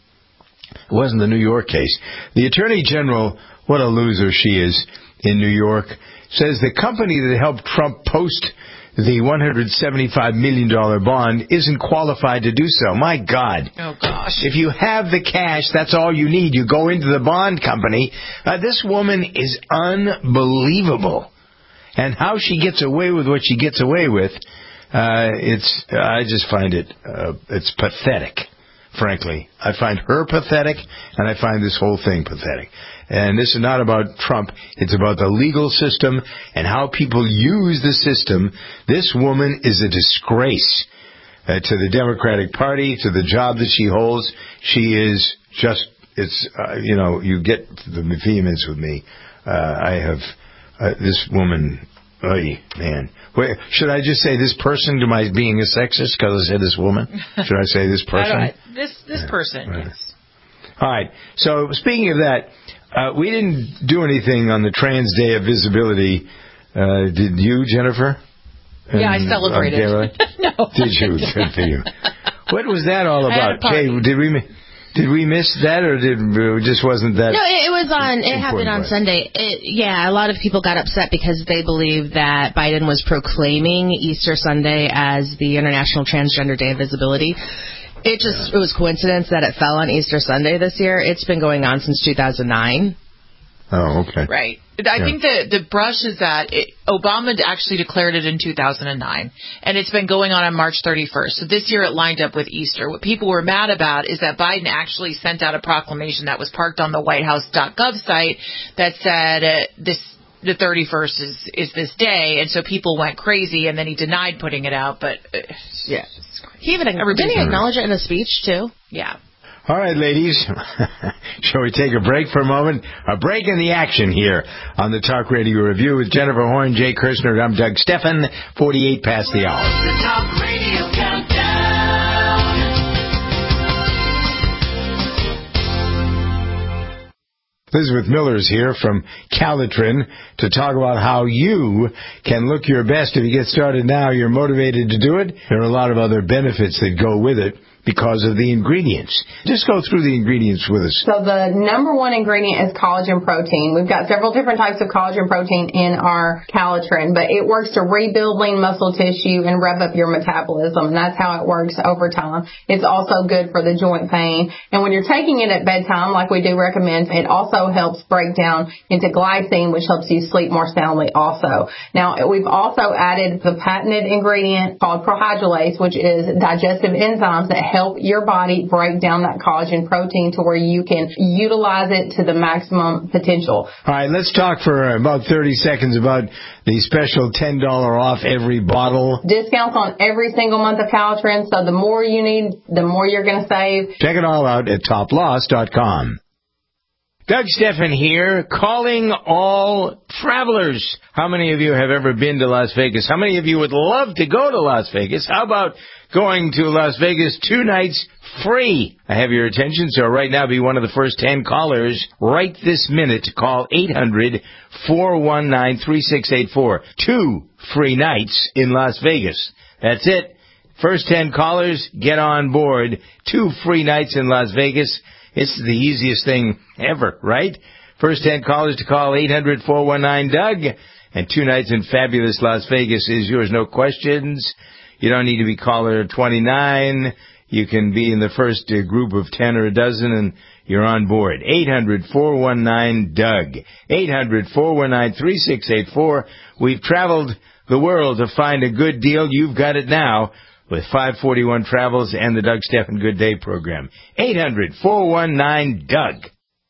it wasn't the New York case. The Attorney General, what a loser she is in New York, says the company that helped Trump post the one hundred seventy-five million dollars bond isn't qualified to do so. My God. Oh, gosh. If you have the cash, that's all you need. You go into the bond company. Uh, this woman is unbelievable. And how she gets away with what she gets away with, uh, it's, I just find it, uh, it's pathetic, frankly. I find her pathetic, and I find this whole thing pathetic. And this is not about Trump. It's about the legal system and how people use the system. This woman is a disgrace uh, to the Democratic Party, to the job that she holds. She is just, it's, uh, you know, you get the vehemence with me. Uh, I have... Uh, this woman, oy, man. Wait, should I just say this person? Am I being a sexist because I said this woman? Should I say this person? I don't, this this person, right. Yes. All right. So speaking of that, uh, we didn't do anything on the Trans Day of Visibility. Uh, did you, Jennifer? Yeah, and, I celebrated. No. Did you? Good for you. What was that all about? Jay, did we... Did we miss that, or did it just wasn't that? No, it was on. It happened on Sunday. It, yeah, a lot of people got upset because they believe that Biden was proclaiming Easter Sunday as the International Transgender Day of Visibility. It just it was coincidence that it fell on Easter Sunday this year. It's been going on since two thousand nine. Oh, okay. Right. I yeah. think the the brush is that it, Obama actually declared it in two thousand nine, and it's been going on on March thirty-first. So this year it lined up with Easter. What people were mad about is that Biden actually sent out a proclamation that was parked on the white house dot gov site that said uh, this the thirty-first is, is this day, and so people went crazy, and then he denied putting it out. But uh, yeah, he even didn't he acknowledge it in a speech too? Yeah. All right, ladies, shall we take a break for a moment? A break in the action here on the Talk Radio Review with Jennifer Horn, Jay Kirshner. I'm Doug Steffen, forty-eight past the hour. The Talk Radio Countdown. Elizabeth Miller's here from Calitrin to talk about how you can look your best. If you get started now, you're motivated to do it. There are a lot of other benefits that go with it because of the ingredients. Just go through the ingredients with us. So the number one ingredient is collagen protein. We've got several different types of collagen protein in our Calitrin, but it works to rebuild lean muscle tissue and rev up your metabolism, and that's how it works over time. It's also good for the joint pain. And when you're taking it at bedtime, like we do recommend, it also helps break down into glycine, which helps you sleep more soundly also. Now, we've also added the patented ingredient called prohydrolase, which is digestive enzymes that help your body break down that collagen protein to where you can utilize it to the maximum potential. All right, let's talk for about thirty seconds about the special ten dollars off every bottle. Discounts on every single month of Calitrin, so the more you need, the more you're going to save. Check it all out at top loss dot com. Doug Steffen here, calling all travelers. How many of you have ever been to Las Vegas? How many of you would love to go to Las Vegas? How about going to Las Vegas two nights free? I have your attention, so right now be one of the first ten callers right this minute to call eight hundred, four one nine, three six eight four. Two free nights in Las Vegas. That's it. First ten callers, get on board. Two free nights in Las Vegas. It's the easiest thing ever, right? First ten callers to call eight hundred, four one nine, Doug. And two nights in fabulous Las Vegas is yours, no questions. You don't need to be caller twenty-nine. You can be in the first uh, group of ten or a dozen, and you're on board. eight hundred, four one nine, Doug. eight hundred, four one nine, three six eight four. We've traveled the world to find a good deal. You've got it now with five forty-one Travels and the Doug Steffen Good Day program. eight hundred, four one nine, Doug.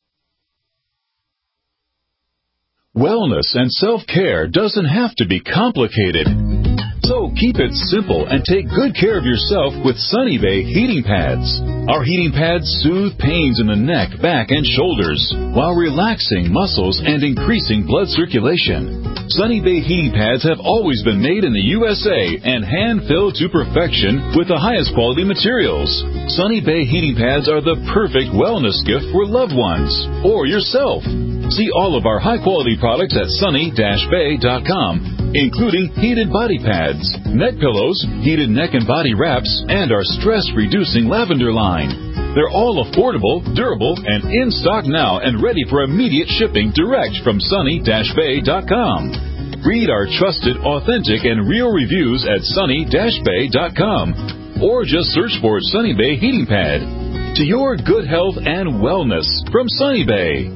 Wellness and self-care doesn't have to be complicated. So keep it simple and take good care of yourself with Sunny Bay heating pads. Our heating pads soothe pains in the neck, back, and shoulders while relaxing muscles and increasing blood circulation. Sunny Bay heating pads have always been made in the U S A and hand-filled to perfection with the highest quality materials. Sunny Bay heating pads are the perfect wellness gift for loved ones or yourself. See all of our high-quality products at sunny dash bay dot com. including heated body pads, neck pillows, heated neck and body wraps, and our stress-reducing lavender line. They're all affordable, durable, and in stock now and ready for immediate shipping direct from sunny dash bay dot com. Read our trusted, authentic, and real reviews at sunny dash bay dot com or just search for Sunny Bay Heating Pad. To your good health and wellness from Sunny Bay.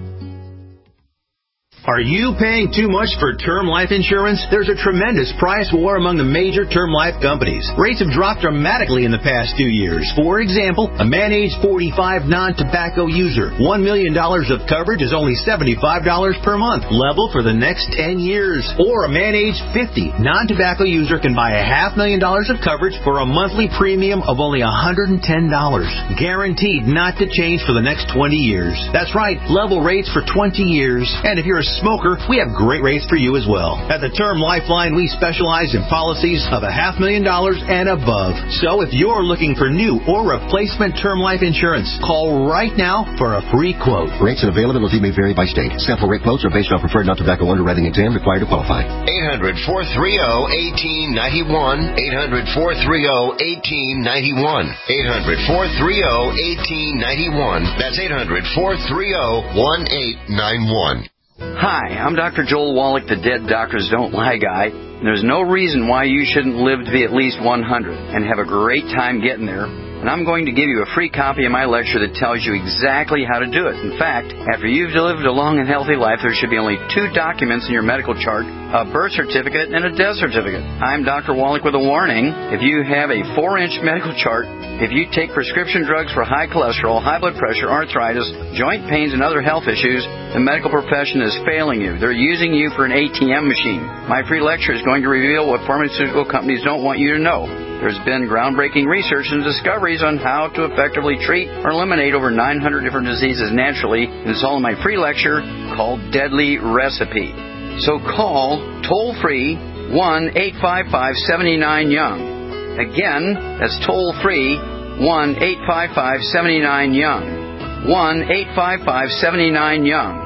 Are you paying too much for term life insurance? There's a tremendous price war among the major term life companies. Rates have dropped dramatically in the past two years. For example, a man age forty-five non-tobacco user, one million dollars of coverage is only seventy-five dollars per month, level for the next ten years. Or a man age fifty non-tobacco user can buy a half million dollars of coverage for a monthly premium of only one hundred ten dollars. Guaranteed not to change for the next twenty years. That's right, level rates for twenty years. And if you're a smoker, we have great rates for you as well. At the Term Lifeline, we specialize in policies of a half million dollars and above. So if you're looking for new or replacement term life insurance, call right now for a free quote. Rates and availability may vary by state. Sample rate quotes are based on preferred non-tobacco underwriting exam required to qualify. eight hundred, four three zero, one eight nine one. eight hundred, four three zero, one eight nine one. eight hundred, four three zero, one eight nine one. That's eight hundred, four three zero, one eight nine one. Hi, I'm Doctor Joel Wallach, the Dead Doctors Don't Lie guy. There's no reason why you shouldn't live to be at least one hundred and have a great time getting there. And I'm going to give you a free copy of my lecture that tells you exactly how to do it. In fact, after you've lived a long and healthy life, there should be only two documents in your medical chart, a birth certificate and a death certificate. I'm Doctor Wallach with a warning. If you have a four-inch medical chart, if you take prescription drugs for high cholesterol, high blood pressure, arthritis, joint pains, and other health issues, the medical profession is failing you. They're using you for an A T M machine. My free lecture is going to reveal what pharmaceutical companies don't want you to know. There's been groundbreaking research and discoveries on how to effectively treat or eliminate over nine hundred different diseases naturally, and it's all in my free lecture called Deadly Recipe. So call toll-free one eight five five, seven nine Young. Again, that's toll-free one eight five five, seven nine Young. one eight five five, seven nine Young.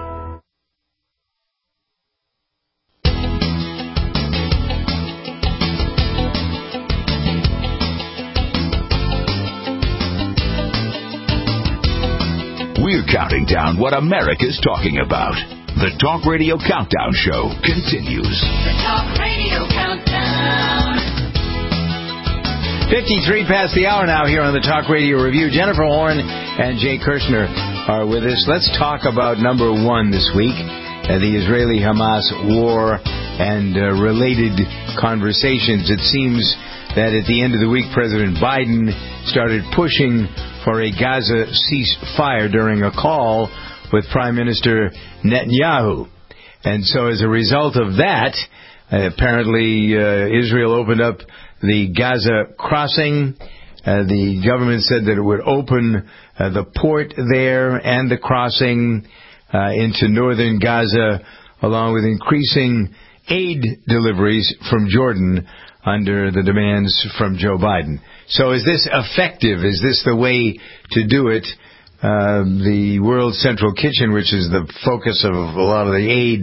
We're counting down what America's talking about. The Talk Radio Countdown Show continues. The Talk Radio Countdown. fifty-three past the hour now here on the Talk Radio Review. Jennifer Horn and Jay Kirshner are with us. Let's talk about number one this week, uh, the Israeli-Hamas war and uh, related conversations. It seems that at the end of the week, President Biden started pushing for a Gaza ceasefire during a call with Prime Minister Netanyahu. And so as a result of that, uh, apparently uh, Israel opened up the Gaza crossing. Uh, the government said that it would open uh, the port there and the crossing uh, into northern Gaza, along with increasing aid deliveries from Jordan under the demands from Joe Biden. So is this effective? Is this the way to do it? Uh, the World Central Kitchen, which is the focus of a lot of the aid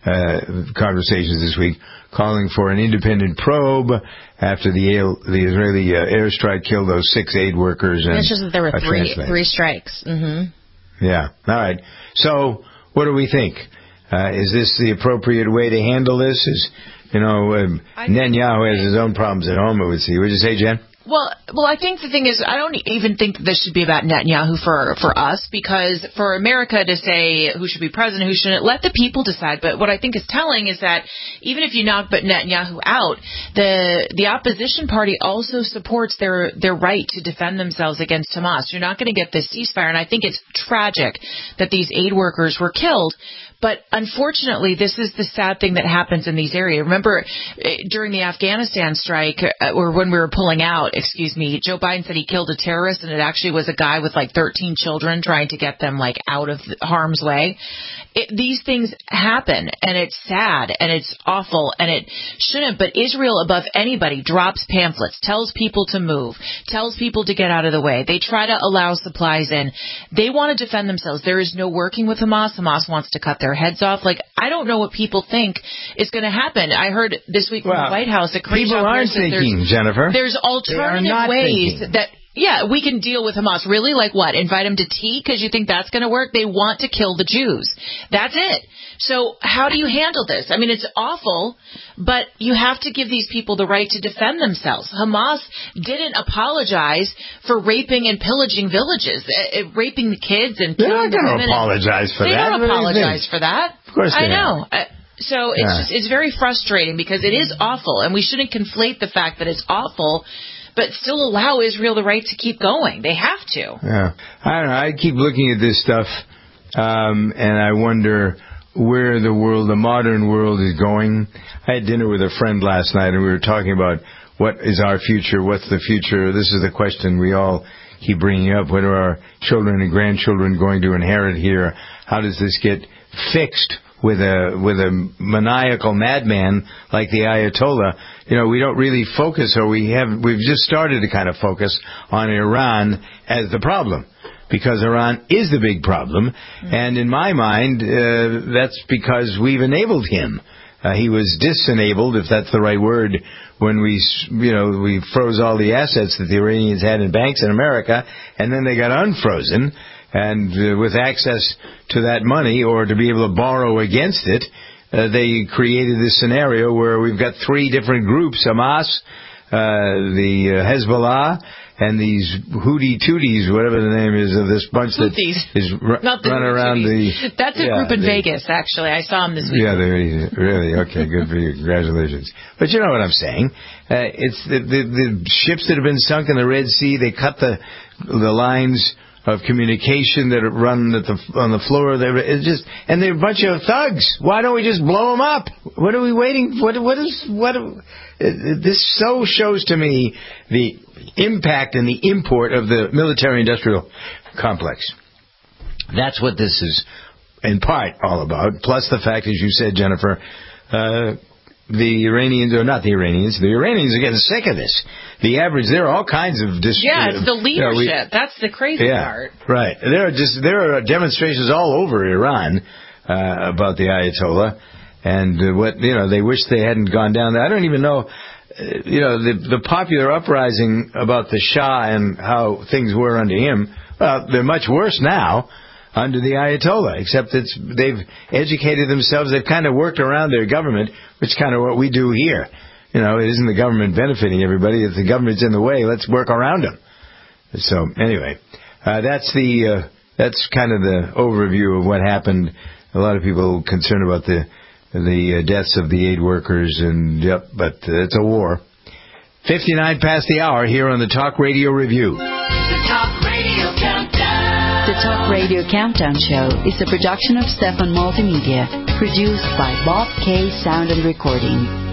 uh, conversations this week, calling for an independent probe after the, the Israeli uh, airstrike killed those six aid workers. And it's just that there were three, three strikes. Mm-hmm. Yeah. All right. So what do we think? Uh, is this the appropriate way to handle this? Is You know, um, Netanyahu has his own problems at home, I would see. Would you say, Jen? Well, well, I think the thing is, I don't even think that this should be about Netanyahu for for us, because for America to say who should be president, who shouldn't, let the people decide. But what I think is telling is that even if you knock Netanyahu out, the the opposition party also supports their their right to defend themselves against Hamas. You're not going to get this ceasefire, and I think it's tragic that these aid workers were killed. But unfortunately, this is the sad thing that happens in these areas. Remember, during the Afghanistan strike, or when we were pulling out, excuse me, Joe Biden said he killed a terrorist, and it actually was a guy with like thirteen children trying to get them like out of harm's way. It, these things happen, and it's sad, and it's awful, and it shouldn't. But Israel, above anybody, drops pamphlets, tells people to move, tells people to get out of the way. They try to allow supplies in. They want to defend themselves. There is no working with Hamas. Hamas wants to cut their their heads off. Like, I don't know what people think is going to happen. I heard this week from well, the White House that people aren't thinking, there's, Jennifer. There's alternative ways thinking. that. Yeah, we can deal with Hamas. Really? Like what? Invite them to tea because you think that's going to work? They want to kill the Jews. That's it. So how do you handle this? I mean, it's awful, but you have to give these people the right to defend themselves. Hamas didn't apologize for raping and pillaging villages, uh, uh, raping the kids and killing the women. They're not going to apologize for they that. They don't apologize for that. Of course they I know. Uh, so it's yeah. just, it's very frustrating because it is awful, and we shouldn't conflate the fact that it's awful but still allow Israel the right to keep going. They have to. Yeah. I don't know. I keep looking at this stuff, um, and I wonder where the world, the modern world, is going. I had dinner with a friend last night, and we were talking about what is our future, what's the future. This is the question we all keep bringing up. What are our children and grandchildren going to inherit here? How does this get fixed? With a with a maniacal madman like the Ayatollah, you know, we don't really focus, or we have we've just started to kind of focus on Iran as the problem, because Iran is the big problem, mm-hmm. and in my mind, uh, that's because we've enabled him. Uh, he was disenabled, if that's the right word, when we, you know, we froze all the assets that the Iranians had in banks in America, and then they got unfrozen. And uh, with access to that money, or to be able to borrow against it, uh, they created this scenario where we've got three different groups: Hamas, uh, the uh, Hezbollah, and these Houthi Tooties, whatever the name is of this bunch that Houthis. is r- Not the run around the. That's a yeah, group in they, Vegas, actually. I saw them this week. Yeah, they really, really okay. Good for you. Congratulations. But you know what I'm saying? Uh, it's the, the the ships that have been sunk in the Red Sea. They cut the the lines of communication that run at the, on the floor. It's just, and they're a bunch of thugs. Why don't we just blow them up? What are we waiting? What? What is? What? This so shows to me the impact and the import of the military-industrial complex. That's what this is, in part, all about. Plus the fact, as you said, Jennifer, uh, the Iranians, or not the Iranians, the Iranians are getting sick of this. The average, there are all kinds of... Dis- yeah, it's the leadership. You know, we, That's the crazy yeah, part. Right. There are just there are demonstrations all over Iran uh, about the Ayatollah, and uh, what you know they wish they hadn't gone down there. I don't even know, uh, you know, the the popular uprising about the Shah and how things were under him. Well, they're much worse now under the Ayatollah, except it's they've educated themselves. They've kind of worked around their government, which is kind of what we do here. You know, it isn't the government benefiting everybody. If the government's in the way, let's work around them. So, anyway, uh, that's the uh, that's kind of the overview of what happened. A lot of people concerned about the the uh, deaths of the aid workers, and yep, but uh, it's a war. fifty-nine past the hour here on the Talk Radio Review. The Talk Radio Countdown. The Talk Radio Countdown Show is a production of Stefan Multimedia, produced by Bob K. Sound and Recording.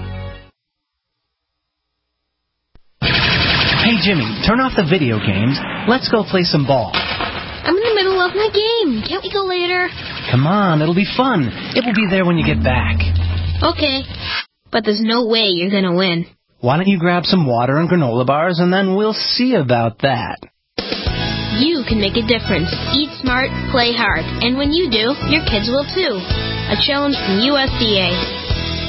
Hey, Jimmy, turn off the video games. Let's go play some ball. I'm in the middle of my game. Can't we go later? Come on, it'll be fun. It will be there when you get back. Okay, but there's no way you're going to win. Why don't you grab some water and granola bars, and then we'll see about that. You can make a difference. Eat smart, play hard. And when you do, your kids will too. A challenge from U S D A.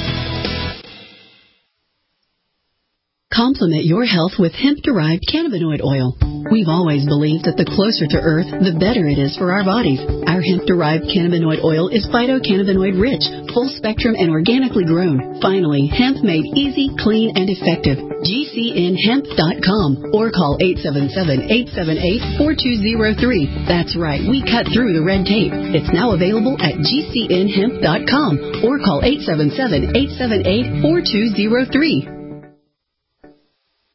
Complement your health with hemp-derived cannabinoid oil. We've always believed that the closer to Earth, the better it is for our bodies. Our hemp-derived cannabinoid oil is phytocannabinoid-rich, full-spectrum, and organically grown. Finally, hemp made easy, clean, and effective. G C N hemp dot com or call eight seven seven, eight seven eight, four two zero three. That's right, we cut through the red tape. It's now available at G C N hemp dot com or call eight seven seven, eight seven eight, four two zero three.